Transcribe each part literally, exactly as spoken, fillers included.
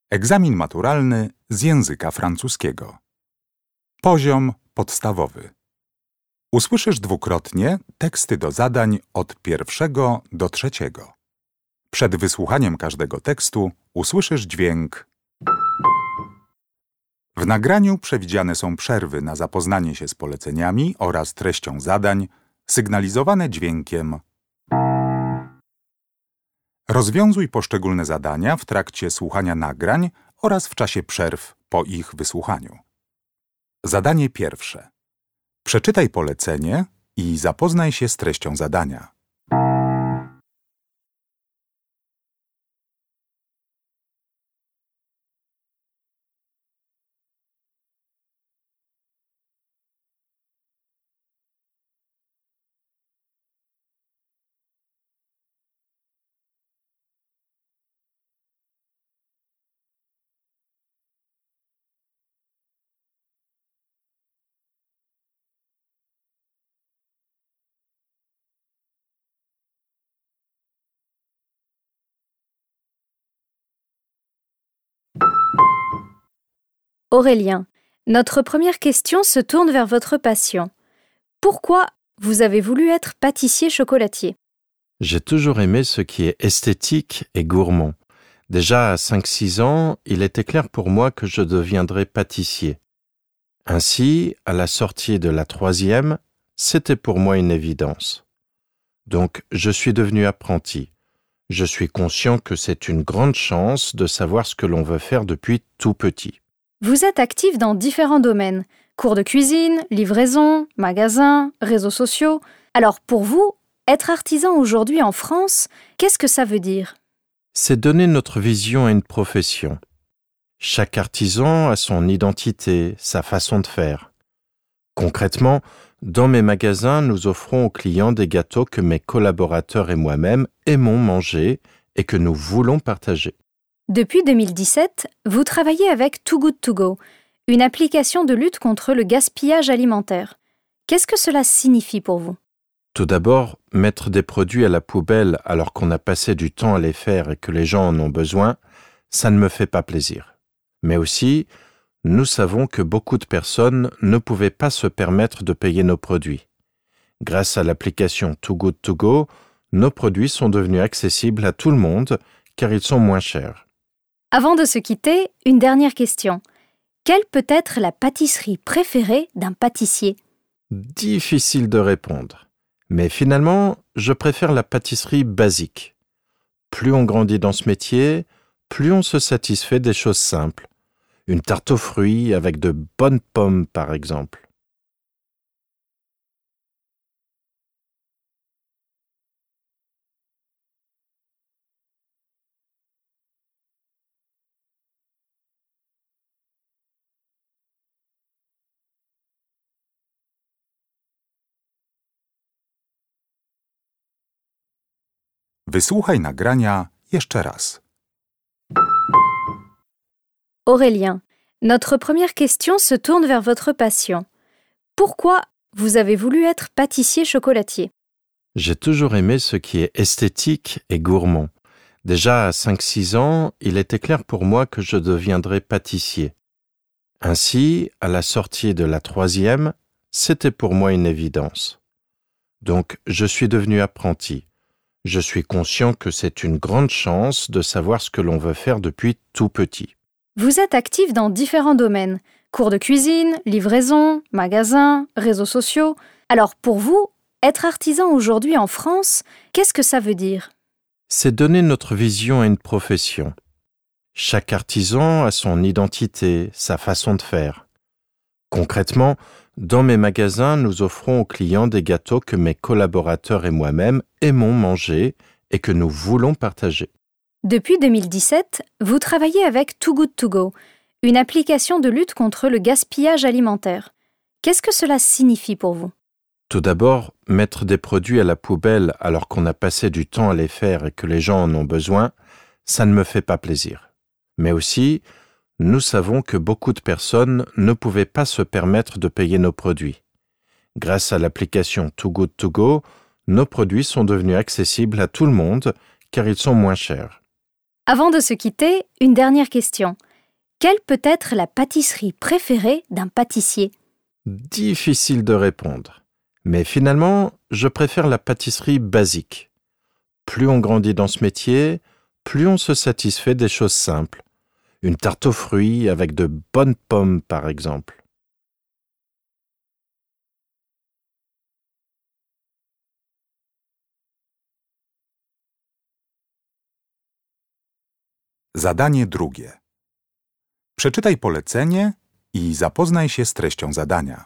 Egzamin maturalny z języka francuskiego. Poziom podstawowy. Usłyszysz dwukrotnie teksty do zadań od pierwszego do trzeciego. Przed wysłuchaniem każdego tekstu usłyszysz dźwięk. W nagraniu przewidziane są przerwy na zapoznanie się z poleceniami oraz treścią zadań, sygnalizowane dźwiękiem. Rozwiązuj poszczególne zadania w trakcie słuchania nagrań oraz w czasie przerw po ich wysłuchaniu. Zadanie pierwsze. Przeczytaj polecenie i zapoznaj się z treścią zadania. Aurélien, notre première question se tourne vers votre passion. Pourquoi vous avez voulu être pâtissier-chocolatier? J'ai toujours aimé ce qui est esthétique et gourmand. Déjà à cinq six ans, il était clair pour moi que je deviendrais pâtissier. Ainsi, à la sortie de la troisième, c'était pour moi une évidence. Donc, je suis devenu apprenti. Je suis conscient que c'est une grande chance de savoir ce que l'on veut faire depuis tout petit. Vous êtes actif dans différents domaines. Cours de cuisine, livraison, magasins, réseaux sociaux. Alors pour vous, être artisan aujourd'hui en France, qu'est-ce que ça veut dire? C'est donner notre vision à une profession. Chaque artisan a son identité, sa façon de faire. Concrètement, dans mes magasins, nous offrons aux clients des gâteaux que mes collaborateurs et moi-même aimons manger et que nous voulons partager. Depuis deux mille dix-sept, vous travaillez avec Too Good To Go, une application de lutte contre le gaspillage alimentaire. Qu'est-ce que cela signifie pour vous? Tout d'abord, mettre des produits à la poubelle alors qu'on a passé du temps à les faire et que les gens en ont besoin, ça ne me fait pas plaisir. Mais aussi, nous savons que beaucoup de personnes ne pouvaient pas se permettre de payer nos produits. Grâce à l'application Too Good To Go, nos produits sont devenus accessibles à tout le monde car ils sont moins chers. Avant de se quitter, une dernière question. Quelle peut être la pâtisserie préférée d'un pâtissier? Difficile de répondre. Mais finalement, je préfère la pâtisserie basique. Plus on grandit dans ce métier, plus on se satisfait des choses simples. Une tarte aux fruits avec de bonnes pommes, par exemple. Wysłuchaj nagrania jeszcze raz. Aurélien, notre première question se tourne vers votre passion. Pourquoi vous avez voulu être pâtissier-chocolatier? J'ai toujours aimé ce qui est esthétique et gourmand. Déjà à cinq six ans, il était clair pour moi que je deviendrais pâtissier. Ainsi, à la sortie de la troisième, c'était pour moi une évidence. Donc, je suis devenu apprenti. Je suis conscient que c'est une grande chance de savoir ce que l'on veut faire depuis tout petit. Vous êtes actif dans différents domaines. Cours de cuisine, livraison, magasins, réseaux sociaux. Alors pour vous, être artisan aujourd'hui en France, qu'est-ce que ça veut dire? C'est donner notre vision à une profession. Chaque artisan a son identité, sa façon de faire. Concrètement, dans mes magasins, nous offrons aux clients des gâteaux que mes collaborateurs et moi-même aimons manger et que nous voulons partager. Depuis deux mille dix-sept, vous travaillez avec Too Good To Go, une application de lutte contre le gaspillage alimentaire. Qu'est-ce que cela signifie pour vous? Tout d'abord, mettre des produits à la poubelle alors qu'on a passé du temps à les faire et que les gens en ont besoin, ça ne me fait pas plaisir. Mais aussi, nous savons que beaucoup de personnes ne pouvaient pas se permettre de payer nos produits. Grâce à l'application Too Good To Go, nos produits sont devenus accessibles à tout le monde car ils sont moins chers. Avant de se quitter, une dernière question. Quelle peut être la pâtisserie préférée d'un pâtissier? Difficile de répondre. Mais finalement, je préfère la pâtisserie basique. Plus on grandit dans ce métier, plus on se satisfait des choses simples. Une tarte aux fruits avec de bonnes pommes, par exemple. Zadanie drugie. Przeczytaj polecenie i zapoznaj się z treścią zadania.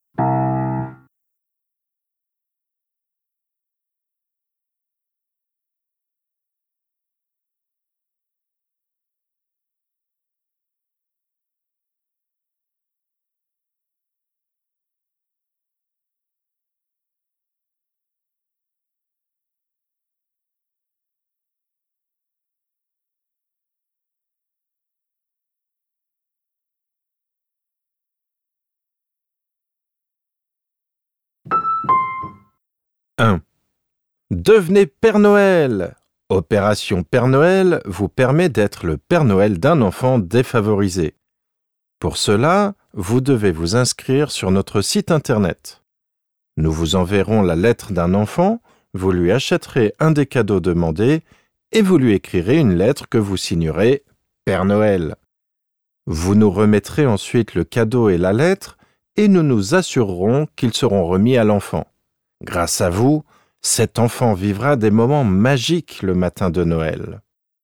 un. Devenez Père Noël. Opération Père Noël vous permet d'être le Père Noël d'un enfant défavorisé. Pour cela, vous devez vous inscrire sur notre site internet. Nous vous enverrons la lettre d'un enfant, vous lui achèterez un des cadeaux demandés et vous lui écrirez une lettre que vous signerez Père Noël. Vous nous remettrez ensuite le cadeau et la lettre et nous nous assurerons qu'ils seront remis à l'enfant. Grâce à vous, cet enfant vivra des moments magiques le matin de Noël.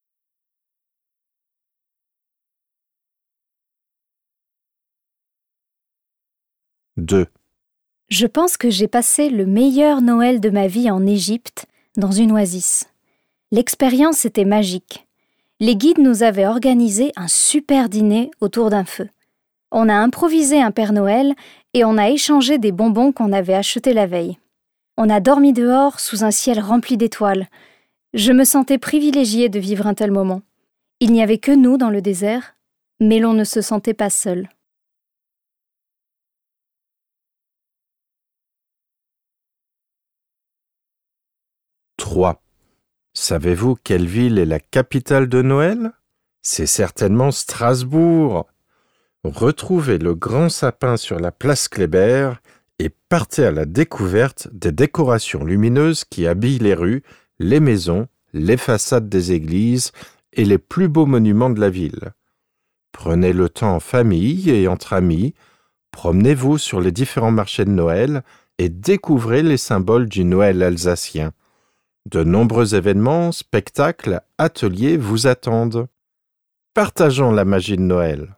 deux. Je pense que j'ai passé le meilleur Noël de ma vie en Égypte, dans une oasis. L'expérience était magique. Les guides nous avaient organisé un super dîner autour d'un feu. On a improvisé un Père Noël et on a échangé des bonbons qu'on avait achetés la veille. On a dormi dehors sous un ciel rempli d'étoiles. Je me sentais privilégiée de vivre un tel moment. Il n'y avait que nous dans le désert, mais l'on ne se sentait pas seul. trois. Savez-vous quelle ville est la capitale de Noël? C'est certainement Strasbourg. Retrouvez le grand sapin sur la place Kléber et partez à la découverte des décorations lumineuses qui habillent les rues, les maisons, les façades des églises et les plus beaux monuments de la ville. Prenez le temps en famille et entre amis, promenez-vous sur les différents marchés de Noël et découvrez les symboles du Noël alsacien. De nombreux événements, spectacles, ateliers vous attendent. Partageons la magie de Noël.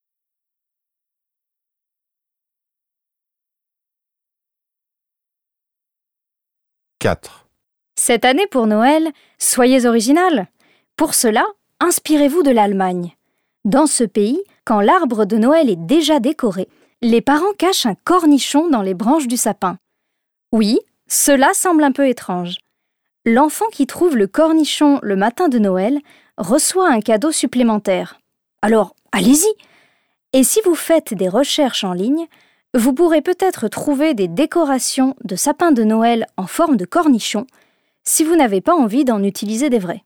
quatre. Cette année pour Noël, soyez original. Pour cela, inspirez-vous de l'Allemagne. Dans ce pays, quand l'arbre de Noël est déjà décoré, les parents cachent un cornichon dans les branches du sapin. Oui, cela semble un peu étrange. L'enfant qui trouve le cornichon le matin de Noël reçoit un cadeau supplémentaire. Alors, allez-y! Et si vous faites des recherches en ligne, vous pourrez peut-être trouver des décorations de sapins de Noël en forme de cornichon, si vous n'avez pas envie d'en utiliser des vrais.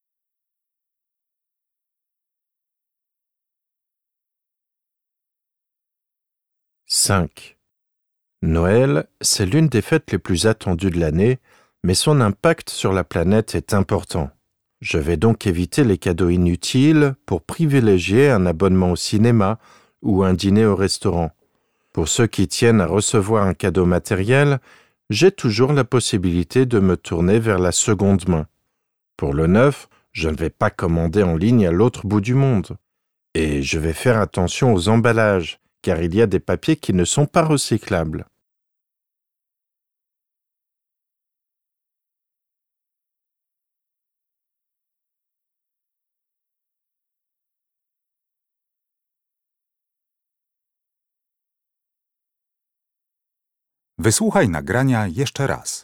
cinq. Noël, c'est l'une des fêtes les plus attendues de l'année, mais son impact sur la planète est important. Je vais donc éviter les cadeaux inutiles pour privilégier un abonnement au cinéma ou un dîner au restaurant. Pour ceux qui tiennent à recevoir un cadeau matériel, j'ai toujours la possibilité de me tourner vers la seconde main. Pour le neuf, je ne vais pas commander en ligne à l'autre bout du monde. Et je vais faire attention aux emballages, car il y a des papiers qui ne sont pas recyclables. Wysłuchaj nagrania jeszcze raz.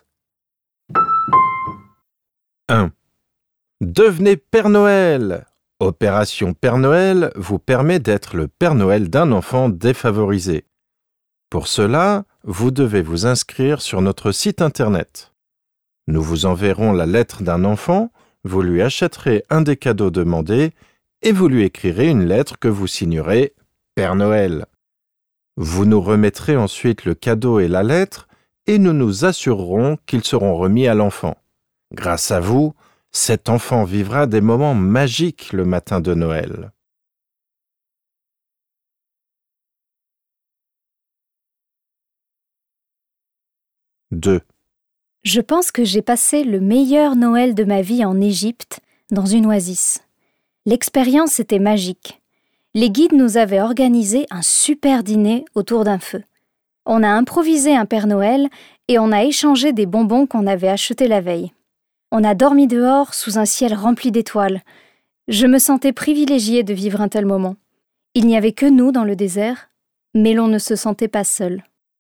un. Devenez Père Noël. Opération Père Noël vous permet d'être le Père Noël d'un enfant défavorisé. Pour cela, vous devez vous inscrire sur notre site internet. Nous vous enverrons la lettre d'un enfant, vous lui achèterez un des cadeaux demandés et vous lui écrirez une lettre que vous signerez Père Noël. Vous nous remettrez ensuite le cadeau et la lettre et nous nous assurerons qu'ils seront remis à l'enfant. Grâce à vous, cet enfant vivra des moments magiques le matin de Noël. deux. Je pense que j'ai passé le meilleur Noël de ma vie en Égypte, dans une oasis. L'expérience était magique. Les guides nous avaient organisé un super dîner autour d'un feu. On a improvisé un Père Noël et on a échangé des bonbons qu'on avait achetés la veille. On a dormi dehors sous un ciel rempli d'étoiles. Je me sentais privilégiée de vivre un tel moment. Il n'y avait que nous dans le désert, mais l'on ne se sentait pas seul.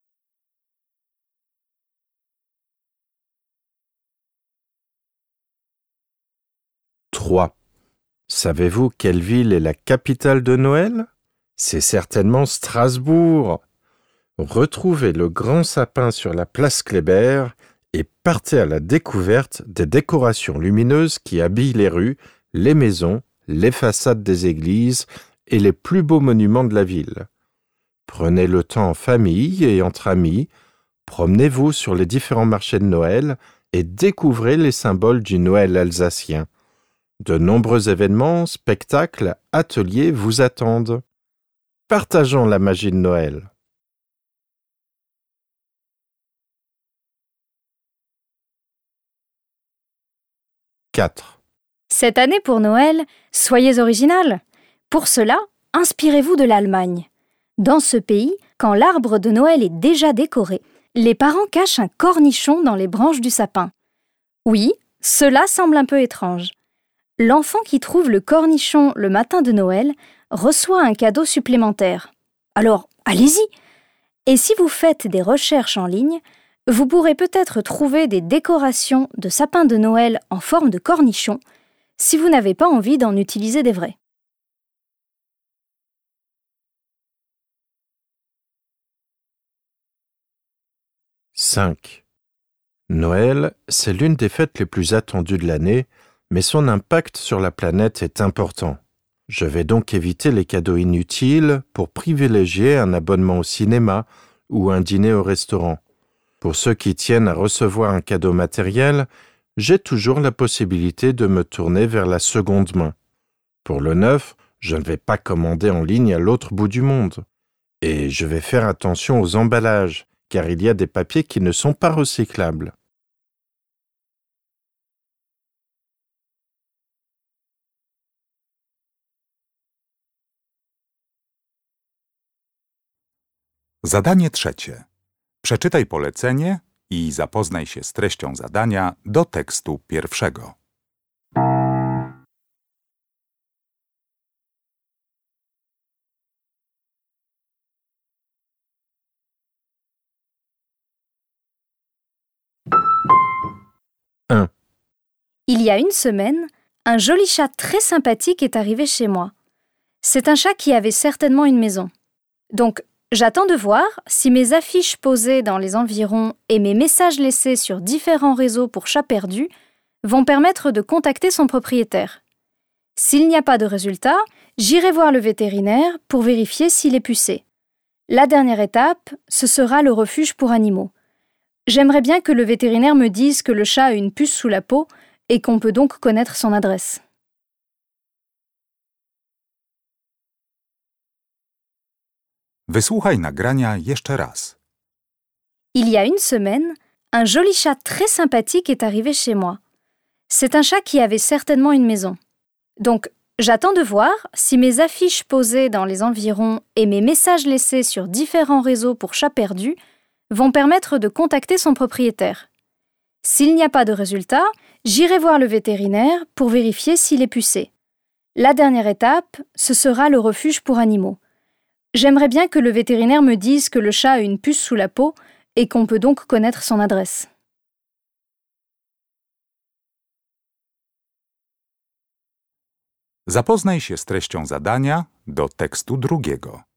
trois. Savez-vous quelle ville est la capitale de Noël? C'est certainement Strasbourg. Retrouvez le grand sapin sur la place Kléber et partez à la découverte des décorations lumineuses qui habillent les rues, les maisons, les façades des églises et les plus beaux monuments de la ville. Prenez le temps en famille et entre amis, promenez-vous sur les différents marchés de Noël et découvrez les symboles du Noël alsacien. De nombreux événements, spectacles, ateliers vous attendent. Partageons la magie de Noël. quatre. Cette année pour Noël, soyez original. Pour cela, inspirez-vous de l'Allemagne. Dans ce pays, quand l'arbre de Noël est déjà décoré, les parents cachent un cornichon dans les branches du sapin. Oui, cela semble un peu étrange. L'enfant qui trouve le cornichon le matin de Noël reçoit un cadeau supplémentaire. Alors, allez-y! Et si vous faites des recherches en ligne, vous pourrez peut-être trouver des décorations de sapins de Noël en forme de cornichon, si vous n'avez pas envie d'en utiliser des vrais. cinq. Noël, c'est l'une des fêtes les plus attendues de l'année, mais son impact sur la planète est important. Je vais donc éviter les cadeaux inutiles pour privilégier un abonnement au cinéma ou un dîner au restaurant. Pour ceux qui tiennent à recevoir un cadeau matériel, j'ai toujours la possibilité de me tourner vers la seconde main. Pour le neuf, je ne vais pas commander en ligne à l'autre bout du monde. Et je vais faire attention aux emballages, car il y a des papiers qui ne sont pas recyclables. Zadanie trzecie. Przeczytaj polecenie i zapoznaj się z treścią zadania do tekstu pierwszego. un. Il y a une semaine, un joli chat très sympathique est arrivé chez moi. C'est un chat qui avait certainement une maison. Donc, j'attends de voir si mes affiches posées dans les environs et mes messages laissés sur différents réseaux pour chats perdus vont permettre de contacter son propriétaire. S'il n'y a pas de résultat, j'irai voir le vétérinaire pour vérifier s'il est pucé. La dernière étape, ce sera le refuge pour animaux. J'aimerais bien que le vétérinaire me dise que le chat a une puce sous la peau et qu'on peut donc connaître son adresse. Wysłuchaj nagrania jeszcze raz. Il y a une semaine, un joli chat très sympathique est arrivé chez moi. C'est un chat qui avait certainement une maison. Donc, j'attends de voir si mes affiches posées dans les environs et mes messages laissés sur différents réseaux pour chats perdus vont permettre de contacter son propriétaire. S'il n'y a pas de résultat, j'irai voir le vétérinaire pour vérifier s'il est pucé. La dernière étape, ce sera le refuge pour animaux. J'aimerais bien que le vétérinaire me dise que le chat a une puce sous la peau et qu'on peut donc connaître son adresse. Zapoznaj się z treścią zadania do tekstu drugiego.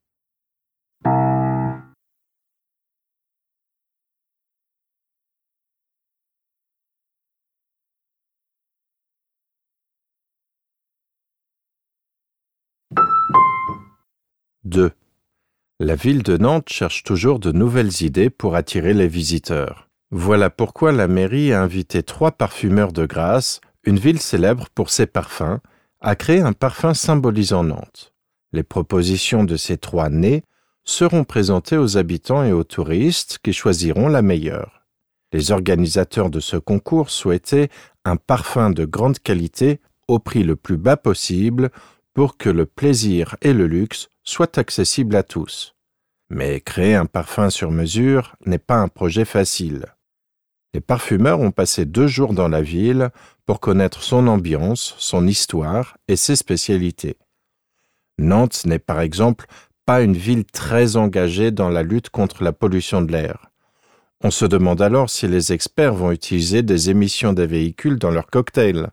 deux. La ville de Nantes cherche toujours de nouvelles idées pour attirer les visiteurs. Voilà pourquoi la mairie a invité trois parfumeurs de Grasse, une ville célèbre pour ses parfums, à créer un parfum symbolisant Nantes. Les propositions de ces trois nés seront présentées aux habitants et aux touristes qui choisiront la meilleure. Les organisateurs de ce concours souhaitaient un parfum de grande qualité au prix le plus bas possible pour que le plaisir et le luxe soient accessibles à tous. Mais créer un parfum sur mesure n'est pas un projet facile. Les parfumeurs ont passé deux jours dans la ville pour connaître son ambiance, son histoire et ses spécialités. Nantes n'est par exemple pas une ville très engagée dans la lutte contre la pollution de l'air. On se demande alors si les experts vont utiliser des émissions des véhicules dans leurs cocktails.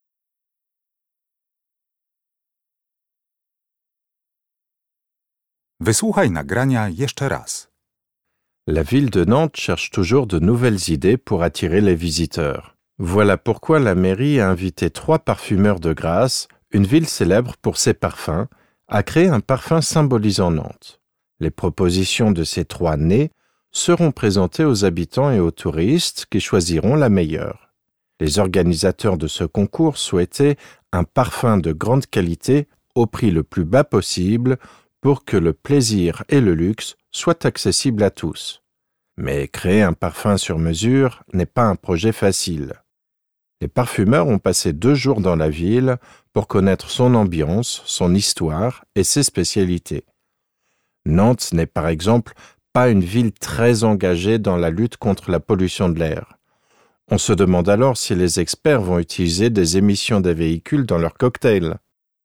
Wysłuchaj nagrania jeszcze raz. La ville de Nantes cherche toujours de nouvelles idées pour attirer les visiteurs. Voilà pourquoi la mairie a invité trois parfumeurs de Grasse, une ville célèbre pour ses parfums, à créer un parfum symbolisant Nantes. Les propositions de ces trois nés seront présentées aux habitants et aux touristes qui choisiront la meilleure. Les organisateurs de ce concours souhaitaient un parfum de grande qualité au prix le plus bas possible pour que le plaisir et le luxe soient accessibles à tous. Mais créer un parfum sur mesure n'est pas un projet facile. Les parfumeurs ont passé deux jours dans la ville pour connaître son ambiance, son histoire et ses spécialités. Nantes n'est par exemple pas une ville très engagée dans la lutte contre la pollution de l'air. On se demande alors si les experts vont utiliser des émissions des véhicules dans leurs cocktails.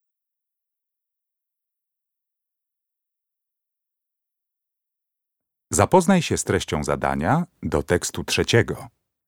Zapoznaj się z treścią zadania do tekstu trzeciego.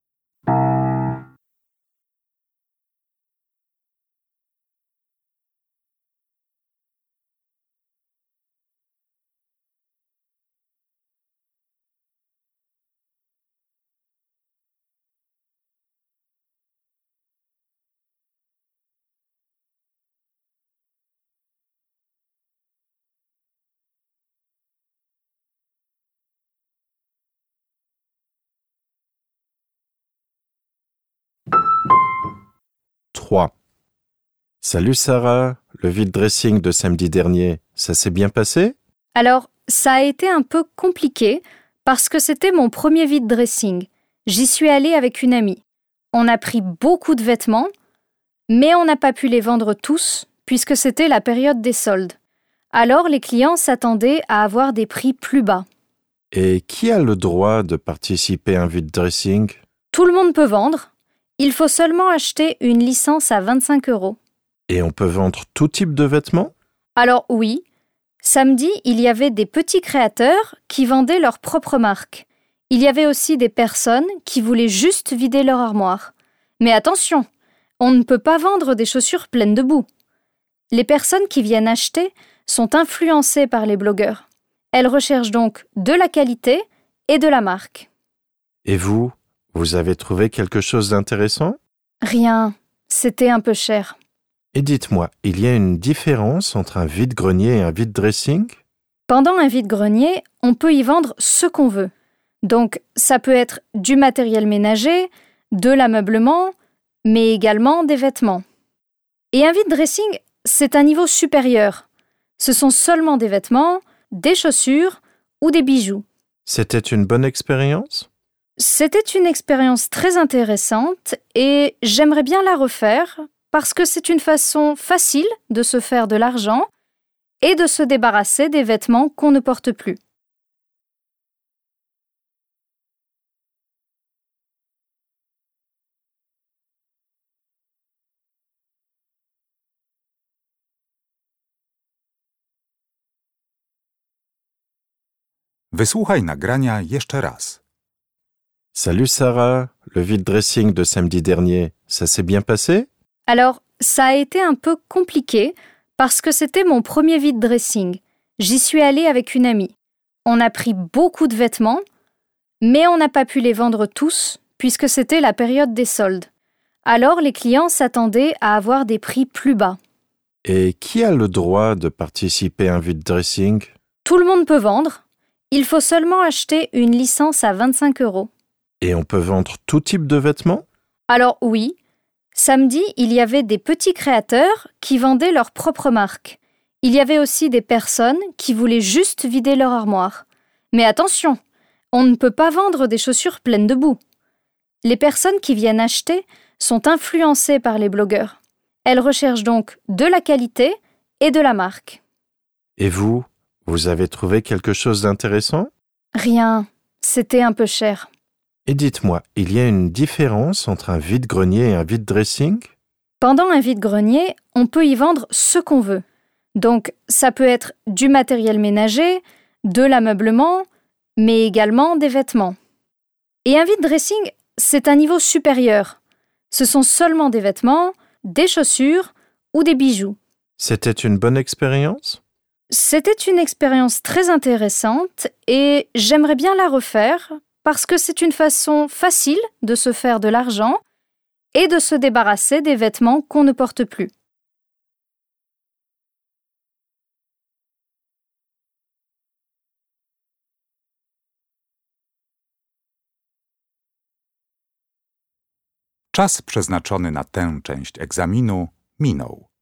trois. Salut Sarah, le vide dressing de samedi dernier, ça s'est bien passé? Alors, ça a été un peu compliqué parce que c'était mon premier vide dressing. J'y suis allée avec une amie. On a pris beaucoup de vêtements, mais on n'a pas pu les vendre tous puisque c'était la période des soldes. Alors les clients s'attendaient à avoir des prix plus bas. Et qui a le droit de participer à un vide dressing? Tout le monde peut vendre. Il faut seulement acheter une licence à vingt-cinq euros. Et on peut vendre tout type de vêtements? Alors oui, samedi, il y avait des petits créateurs qui vendaient leur propre marque. Il y avait aussi des personnes qui voulaient juste vider leur armoire. Mais attention, on ne peut pas vendre des chaussures pleines de boue. Les personnes qui viennent acheter sont influencées par les blogueurs. Elles recherchent donc de la qualité et de la marque. Et vous, vous avez trouvé quelque chose d'intéressant? Rien, c'était un peu cher. Et dites-moi, il y a une différence entre un vide-grenier et un vide dressing? Pendant un vide-grenier, on peut y vendre ce qu'on veut. Donc, ça peut être du matériel ménager, de l'ameublement, mais également des vêtements. Et un vide-dressing, c'est un niveau supérieur. Ce sont seulement des vêtements, des chaussures ou des bijoux. C'était une bonne expérience? C'était une expérience très intéressante et j'aimerais bien la refaire parce que c'est une façon facile de se faire de l'argent et de se débarrasser des vêtements qu'on ne porte plus. Wysłuchaj nagrania jeszcze raz. Salut Sarah, le vide dressing de samedi dernier, ça s'est bien passé? Alors, ça a été un peu compliqué parce que c'était mon premier vide dressing. J'y suis allée avec une amie. On a pris beaucoup de vêtements, mais on n'a pas pu les vendre tous puisque c'était la période des soldes. Alors les clients s'attendaient à avoir des prix plus bas. Et qui a le droit de participer à un vide dressing? Tout le monde peut vendre. Il faut seulement acheter une licence à vingt-cinq euros. Et on peut vendre tout type de vêtements? Alors oui, samedi, il y avait des petits créateurs qui vendaient leur propre marque. Il y avait aussi des personnes qui voulaient juste vider leur armoire. Mais attention, on ne peut pas vendre des chaussures pleines de boue. Les personnes qui viennent acheter sont influencées par les blogueurs. Elles recherchent donc de la qualité et de la marque. Et vous, vous avez trouvé quelque chose d'intéressant? Rien, c'était un peu cher. Et dites-moi, il y a une différence entre un vide-grenier et un vide dressing? Pendant un vide-grenier, on peut y vendre ce qu'on veut. Donc, ça peut être du matériel ménager, de l'ameublement, mais également des vêtements. Et un vide-dressing, c'est un niveau supérieur. Ce sont seulement des vêtements, des chaussures ou des bijoux. C'était une bonne expérience? C'était une expérience très intéressante et j'aimerais bien la refaire parce que c'est une façon facile de se faire de l'argent et de se débarrasser des vêtements qu'on ne porte plus. Czas przeznaczony na tę część egzaminu minął.